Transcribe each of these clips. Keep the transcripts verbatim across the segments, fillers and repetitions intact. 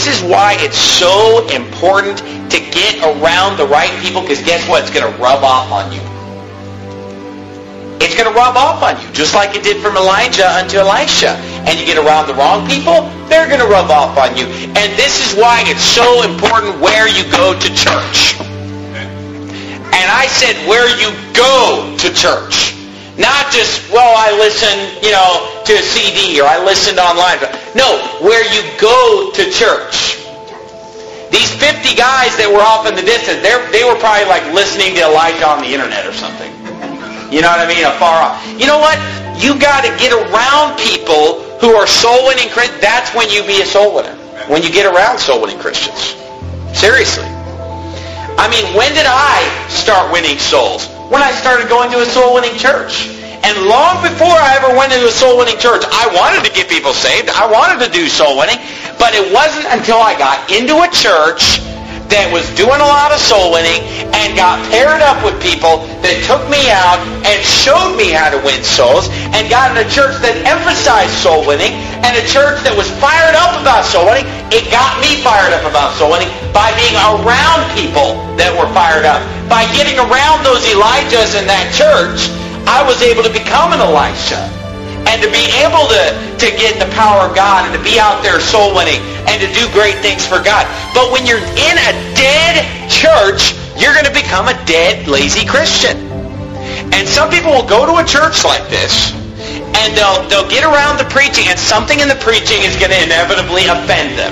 This is why it's so important to get around the right people, because guess what? It's going to rub off on you. It's going to rub off on you, just like it did from Elijah unto Elisha. And you get around the wrong people, they're going to rub off on you. And this is why it's so important where you go to church. And I said where you go to church. Not just, well, I listen, you know, to a C D or I listened online. No, where you go to church. These fifty guys that were off in the distance, they were probably like listening to Elijah on the internet or something. You know what I mean? Afar off. You know what? You got to get around people who are soul winning Christians. That's when you be a soul winner. When you get around soul winning Christians. Seriously. I mean, when did I start winning souls? When I started going to a soul-winning church. And long before I ever went into a soul-winning church, I wanted to get people saved. I wanted to do soul-winning. But it wasn't until I got into a church that was doing a lot of soul-winning and got paired up with people that took me out and showed me how to win souls, and got in a church that emphasized soul-winning and a church that was fired up about soul-winning. It got me fired up about soul-winning by being around people that were fired up. By getting around those Elijahs in that church, I was able to become an Elisha. And to be able to, to get the power of God and to be out there soul winning and to do great things for God. But when you're in a dead church, you're going to become a dead, lazy Christian. And some people will go to a church like this and they'll, they'll get around the preaching, and something in the preaching is going to inevitably offend them.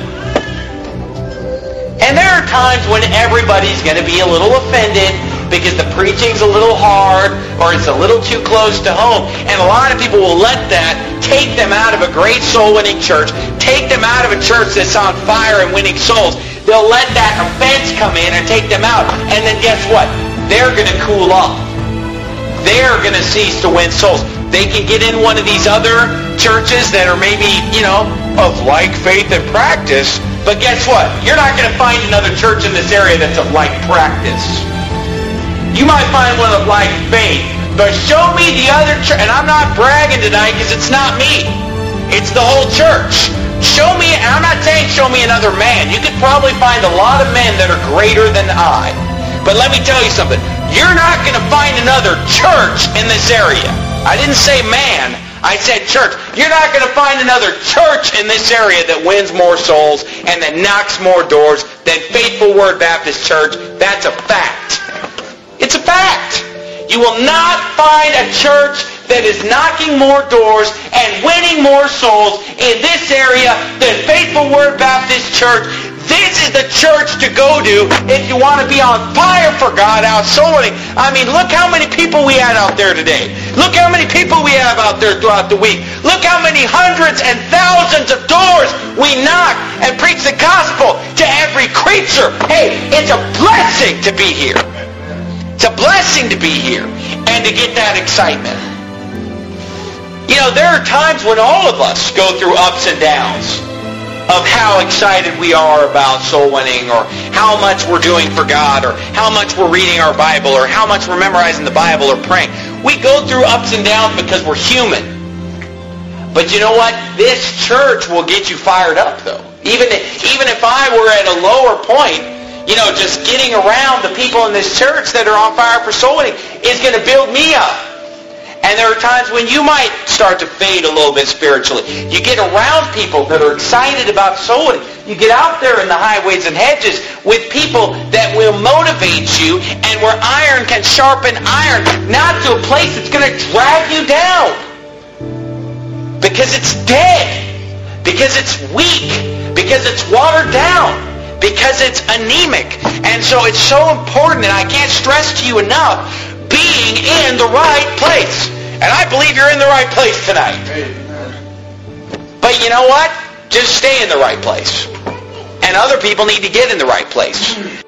And there are times when everybody's going to be a little offended because the preaching's a little hard or it's a little too close to home. And a lot of people will let that take them out of a great soul-winning church, take them out of a church that's on fire and winning souls. They'll let that offense come in and take them out. And then guess what? They're going to cool off. They're going to cease to win souls. They can get in one of these other churches that are maybe, you know, of like faith and practice. But guess what? You're not going to find another church in this area that's of like practice. You might find one of like faith, but show me the other church. And I'm not bragging tonight because it's not me. It's the whole church. Show me, and I'm not saying show me another man. You could probably find a lot of men that are greater than I. But let me tell you something. You're not going to find another church in this area. I didn't say man. I said church. You're not going to find another church in this area that wins more souls and that knocks more doors than Faithful Word Baptist Church. That's a fact. It's a fact. You will not find a church that is knocking more doors and winning more souls in this area than Faithful Word Baptist Church. This is the church to go to if you want to be on fire for God, out soul winning. I mean, look how many people we had out there today. Look how many people we have out there throughout the week. Look how many hundreds and thousands of doors we knock and preach the gospel to every creature. Hey, it's a blessing to be here. It's a blessing to be here and to get that excitement. You know, there are times when all of us go through ups and downs of how excited we are about soul winning, or how much we're doing for God, or how much we're reading our Bible, or how much we're memorizing the Bible or praying. We go through ups and downs because we're human. But you know what? This church will get you fired up, though. Even if, even if I were at a lower point, you know, just getting around the people in this church that are on fire for soul winning is going to build me up. And there are times when you might start to fade a little bit spiritually. You get around people that are excited about soul winning. You get out there in the highways and hedges with people that will motivate you, and where iron can sharpen iron, not to a place that's going to drag you down. Because it's dead. Because it's weak. Because it's watered down. Because it's anemic. And so it's so important, and I can't stress to you enough, being in the right place. And I believe you're in the right place tonight. But you know what? Just stay in the right place. And other people need to get in the right place.